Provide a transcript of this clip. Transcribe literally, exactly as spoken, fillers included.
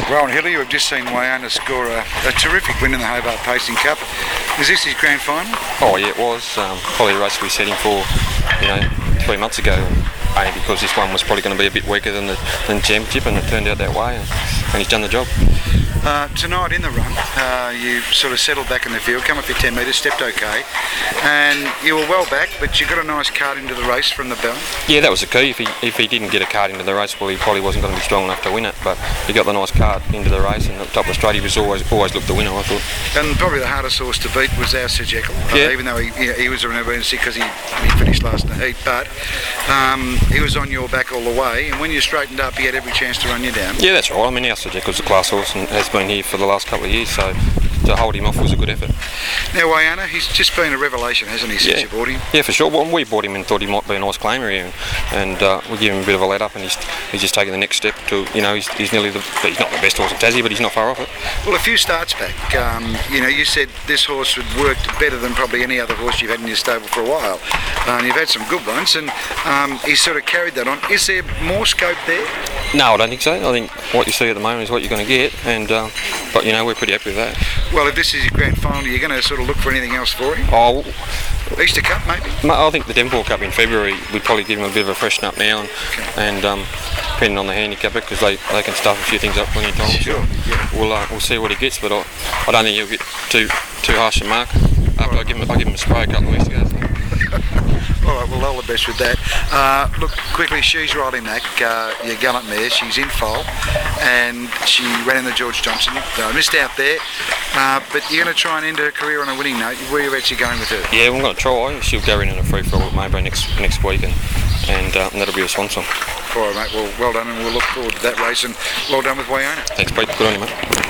Rowan Hilly, we've just seen Wayana score a, a terrific win in the Hobart Pacing Cup. Is this his grand final? Oh yeah, it was. Um, probably a race we set him for, you know, three months ago. Only because this one was probably going to be a bit weaker than the, than the championship, and it turned out that way, and, and he's done the job. Uh, tonight in the run, uh, you sort of settled back in the field, come up your ten metres, stepped okay, and you were well back, but you got a nice card into the race from the bell. Yeah, that was the key. If he if he didn't get a card into the race, well, he probably wasn't going to be strong enough to win it. But he got the nice card into the race, and at the top of the straight, he was always always looked the winner, I thought. And probably the hardest horse to beat was our Sir Jekyll, yeah. uh, even though he, he, he was an emergency because he, he finished last in the heat. But um, he was on your back all the way, and when you straightened up, he had every chance to run you down. Yeah, that's right. I mean, our Sir Jekyll's a class horse and has been here for the last couple of years, so to hold him off was a good effort. Now, Wayana, he's just been a revelation, hasn't he, since yeah. you bought him? Yeah, for sure. Well, we bought him and thought he might be a nice claimer here, and, and uh, we gave him a bit of a let up, and he's he's just taken the next step to, you know, he's, he's nearly the, he's not the best horse in Tassie, but he's not far off it. Well, a few starts back, um, you know, you said this horse had worked better than probably any other horse you've had in your stable for a while, uh, and you've had some good ones, and um, he's sort of carried that on. Is there more scope there? No, I don't think so. I think what you see at the moment is what you're going to get, and uh, but you know, we're pretty happy with that. Well, if this is your grand final, you're going to sort of look for anything else for him? Oh, Easter Cup, maybe? I think the Devonport Cup in February, we'd probably give him a bit of a freshen up now, and, okay. and um, depending on the handicapper, because they, they can stuff a few things up plenty of times. Sure, yeah. We'll uh, we'll see what he gets, but I, I don't think he'll get too too harsh a mark after right. I give him I give him a spray a couple of weeks ago. So. All right, well, all the best with that. Uh, look, quickly, she's Riley Mack, uh, your gallant mare. She's in foal, and she ran in the George Johnson. I missed out there, uh, but you're going to try and end her career on a winning note. Where are you actually going with her? Yeah, we're going to try. She'll go in in a free for all at Maybury next next week, and, and, uh, and that'll be a swan song. All right, mate. Well, well done, and we'll look forward to that race, and well done with Wayana. Thanks, Pete. Good on you, mate.